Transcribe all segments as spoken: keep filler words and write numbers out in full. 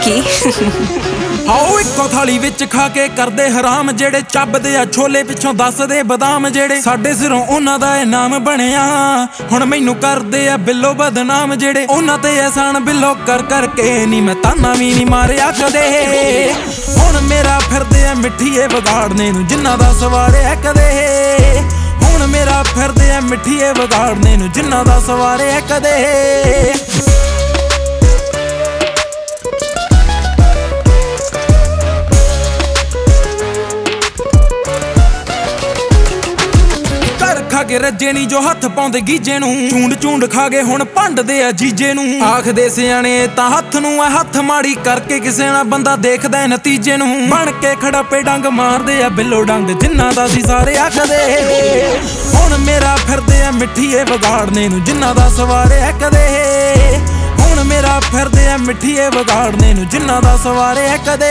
ਕੀ ਆਓ ਇੱਕੋ ਥਾਲੀ ਵਿੱਚ ਖਾ ਕੇ ਕਰਦੇ ਹਰਾਮ ਜਿਹੜੇ ਚੱਬਦੇ ਆ ਛੋਲੇ ਪਿੱਛੋਂ ਦੱਸਦੇ ਬਦਾਮ ਜਿਹੜੇ ਸਾਡੇ ਸਿਰੋਂ ਉਹਨਾਂ ਦਾ ਇਹ ਨਾਮ ਬਣਿਆ ਹੁਣ ਮੈਨੂੰ ਕਰਦੇ ਆ ਬਿੱਲੋ ਬਦਨਾਮ ਜਿਹੜੇ ਉਹਨਾਂ ਤੇ ਅਹਿਸਾਨ ਬਿੱਲੋ ਕਰ ਕਰਕੇ ਨੀ ਮੈਂ ਤਾਨਾ ਵੀ ਨੀ ਮਾਰਿਆ ਕਦੇ ਹੁਣ ਮੇਰਾ ਫਿਰਦੇ ਆ ਮਿੱਠੀਏ ਵਿਗਾੜਨੇ ਨੂੰ ਜਿੰਨਾ ਦਾ ਸਵਾਰਿਆ ਕਦੇ ਹੁਣ ਮੇਰਾ ਫਿਰਦੇ ਆ ਮਿੱਠੀਏ ਵਿਗਾੜਨੇ ਨੂੰ ਜਿੰਨਾ ਦਾ ਸਵਾਰਿਆ ਕਦੇ ਖਾ ਕੇ ਰੱਜੇ ਨੀ ਜੋ ਹੱਥ ਪਾਉਂਦੇ ਗੀਜੇ ਨੂੰ ਚੂੰਡ ਚੂੰਡ ਖਾ ਗਏ ਹੁਣ ਭੰਡਦੇ ਆ ਜੀਜੇ ਨੂੰ ਆਖਦੇ ਸਿਆਣੇ ਤਾਂ ਹੱਥ ਨੂੰ ਆ ਹੱਥ ਮਾੜੀ ਕਰਕੇ ਕਿਸੇ ਨਾਲ ਬੰਦਾ ਦੇਖਦਾ ਨਤੀਜੇ ਨੂੰ ਬਣ ਕੇ ਖੜਾਪੇ ਡੰਗ ਮਾਰਦੇ ਆ ਬਿੱਲੋ ਡੰਗ ਜਿੰਨਾ ਦਾ ਸੀ ਸਾਰੇ ਆਖਦੇ ਹੁਣ ਮੇਰਾ ਫਿਰਦੇ ਆ ਮਿੱਠੀਏ ਵਿਗਾੜਨੇ ਨੂੰ ਜਿੰਨਾ ਦਾ ਸਵਾਰਿਆ ਕਦੇ ਹੁਣ ਮੇਰਾ ਫਿਰਦੇ ਆ ਮਿੱਠੀਏ ਵਿਗਾੜਨੇ ਨੂੰ ਜਿੰਨਾ ਦਾ ਸਵਾਰਿਆ ਕਦੇ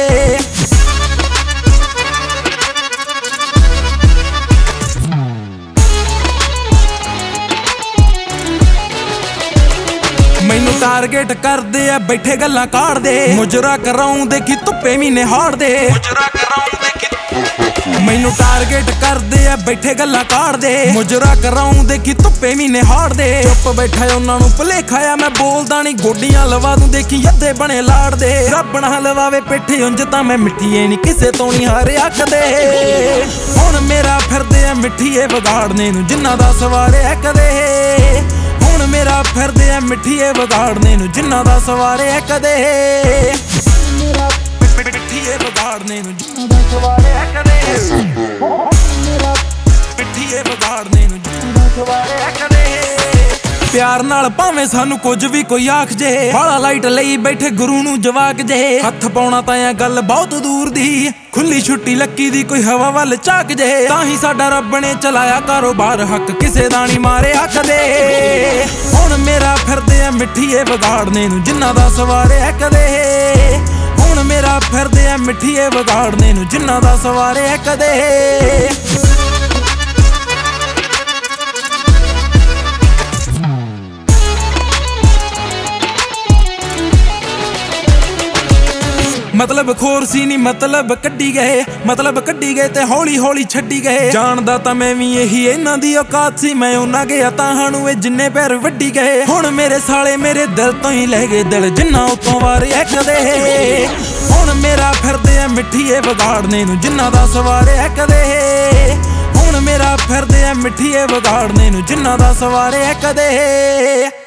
ਮੈਨੂੰ ਟਾਰਗੇਟ ਕਰਦੇ ਆ ਬੈਠੇ ਗੱਲਾਂ ਕਾੜਦੇ ਮੁਜਰਾ ਕਰਾਉਂ ਦੇਖੀ ਧੁੱਪੇ ਮਹੀਨੇ ਹਾੜਦੇ ਮੁਜਰਾ ਕਰਾਉਂ ਦੇਖੀ ਮੈਨੂੰ ਟਾਰਗੇਟ ਕਰਦੇ ਆ ਬੈਠੇ ਗੱਲਾਂ ਕਾੜਦੇ ਮੁਜਰਾ ਕਰਾਉਂ ਦੇਖੀ ਧੁੱਪੇ ਮਹੀਨੇ ਹਾੜਦੇ ਚੁੱਪ ਬੈਠਾ ਉਹਨਾਂ ਨੂੰ ਭੁਲੇਖਾ ਆ ਮੈਂ ਬੋਲਦਾ ਨਹੀਂ ਗੋਡੀਆਂ ਲਵਾ ਦੂੰ ਦੇਖੀ ਅੱਧੇ ਬਣੇ ਲਾੜਦੇ ਰੱਬ ਨਾ ਲਵਾਵੇ ਪਿੱਠੇ ਉਂਝ ਤਾਂ ਮੈਂ ਮਿੱਠੀਏ ਨਹੀਂ ਕਿਸੇ ਤੋਂ ਨਹੀਂ ਹਾਰਿਆ ਕਦੇ ਹੁਣ ਮੇਰਾ ਫਿਰਦੇ ਆ ਮਿੱਠੀਏ ਵਿਗਾੜਨੇ ਨੂੰ ਜਿੰਨਾ ਦਾ ਸਵਾਰਿਆ ਕਦੇ ਹੁਣ ਮੇਰਾ ਫਿਰਦੇ ਆ ਮਿੱਠੀਏ ਵਿਗਾੜਨੇ ਨੂੰ ਜਿੰਨਾ ਦਾ ਸਵਾਰਿਆ ਕਦੇ ਮੇਰਾ ਮਿੱਠੀਏ ਵਿਗਾੜਨੇ ਨੂੰ ਜਿੰਨਾ ਦਾ ਸਵਾਰਿਆ ਕਦੇ ਮੇਰਾ ਮਿੱਠੀਏ ਵਿਗਾੜਨੇ ਨੂੰ ਜਿੰਨਾ ਦਾ ਸਵਾਰਿਆ ਕਦੇ ਪਿਆਰ ਨਾਲ ਭਾਵੇਂ ਸਾਨੂੰ ਕੁਝ ਵੀ ਕੋਈ ਆਖ ਜੇ ਬਾਲਾ ਲਾਈਟ ਲਈ ਬੈਠੇ ਗੁਰੂ ਨੂੰ ਜਵਾਕ ਜੇ ਹੱਥ ਪਾਉਣਾ ਤਾਂ ਇਹ ਗੱਲ ਬਹੁਤ ਦੂਰ ਦੀ ਖੁੱਲੀ ਛੁੱਟੀ ਲੱਕੀ ਦੀ ਕੋਈ ਹਵਾ ਵੱਲ ਝਾਕ ਜੇ ਤਾਂ ਹੀ ਸਾਡਾ ਰੱਬ ਨੇ ਚਲਾਇਆ ਕਾਰੋਬਾਰ ਹੱਕ ਕਿਸੇ ਦਾ ਨਹੀਂ ਮਾਰਿਆ ਕਦੇ ਹੁਣ ਮੇਰਾ ਫਿਰਦੇ ਆ ਮਿੱਠੀਏ ਵਿਗਾੜਨੇ ਨੂੰ ਜਿੰਨਾ ਦਾ ਸਵਾਰਿਆ ਕਦੇ ਹੁਣ ਮੇਰਾ ਫਿਰਦੇ ਆ ਮਿੱਠੀਏ ਵਿਗਾੜਨੇ ਨੂੰ ਜਿੰਨਾ ਦਾ ਸਵਾਰਿਆ ਕਦੇ ਮਤਲਬ ਖੋਰ ਸੀ ਨੀ ਮਤਲਬ ਕੱਢੀ ਗਏ ਮਤਲਬ ਕੱਢੀ ਗਏ ਤੇ ਹੌਲੀ ਹੌਲੀ ਛੱਡੀ ਗਏ ਜਾਣਦਾ ਤਾਂ ਮੈਂ ਵੀ ਇਹੀ ਇਹਨਾਂ ਦੀ ਔਕਾਤ ਸੀ ਮੈਂ ਉਹਨਾਂ ਗਿਆ ਤਾਂ ਨੂੰ ਇਹ ਜਿੰਨੇ ਪੈਰ ਵੱਡੀ ਗਏ ਹੁਣ ਮੇਰੇ ਸਾਲੇ ਮੇਰੇ ਦਿਲ ਤੋਂ ਹੀ ਲੈ ਗਏ ਦਿਲ ਜਿੰਨਾ ਉਤੋਂ ਵਾਰਿਆ ਕਦੇ ਹੁਣ ਮੇਰਾ ਫਿਰਦੇ ਆ ਮਿੱਠੀਏ ਵਿਗਾੜਨੇ ਨੂੰ ਜਿੰਨਾ ਦਾ ਸਵਾਰਿਆ ਕਦੇ ਹੁਣ ਮੇਰਾ ਫਿਰਦੇ ਆ ਮਿੱਠੀਏ ਵਿਗਾੜਨੇ ਨੂੰ ਜਿੰਨਾ ਦਾ ਸਵਾਰਿਆ ਕਦੇ